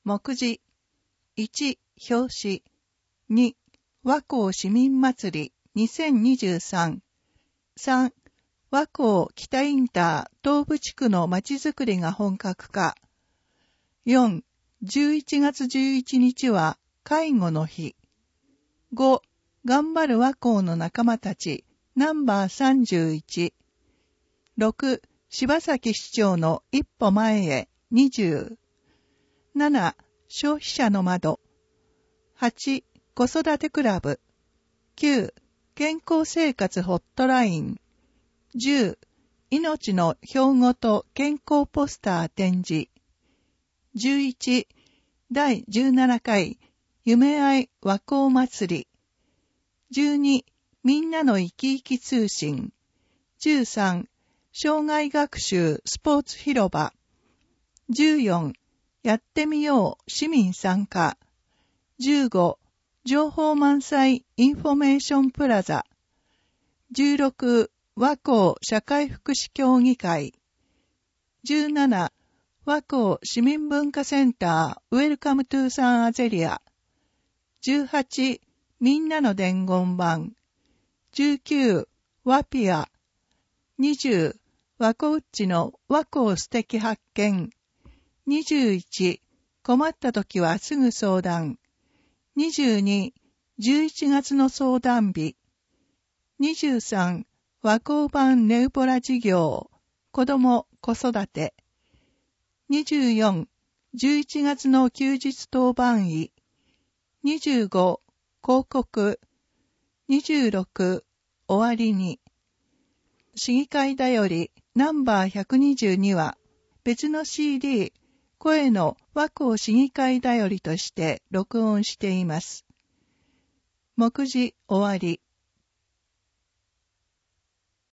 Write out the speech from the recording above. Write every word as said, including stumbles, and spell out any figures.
目次。いち、表紙。に、和光市民祭りにせんにじゅうさん。さん、和光北インター東部地区のまちづくりが本格化。よん、じゅういちがつじゅういちにちは介護の日。ご、頑張る和光の仲間たちナンバーさんじゅういち。ろく、柴崎市長の一歩前へにじゅう。なな、消費者の窓。はち、子育てクラブ。きゅう、健康生活ホットライン。じゅう、命の標語と健康ポスター展示。じゅういち、だいじゅうななかい夢あい和光祭り。じゅうに、みんなの生き生き通信。じゅうさん、障害学習スポーツ広場。じゅうよん、やってみよう市民参加。じゅうご、情報満載インフォメーションプラザ。じゅうろく、和光社会福祉協議会。じゅうなな、和光市民文化センターウェルカムトゥーサンアゼリア。じゅうはち、みんなの伝言板。じゅうきゅう、和ピア。にじゅう、和光うっちの和光素敵発見。にじゅういち、困った時はすぐ相談。にじゅうに、じゅういちがつの相談日。にじゅうさん、和光版ネウポラ事業、子ども子育て。にじゅうよん、じゅういちがつの休日当番医。にじゅうご、広告。にじゅうろく、終わりに。市議会だよりナンバーひゃくにじゅうには別の シーディー、声の和光市議会だよりとして録音しています。目次終わり。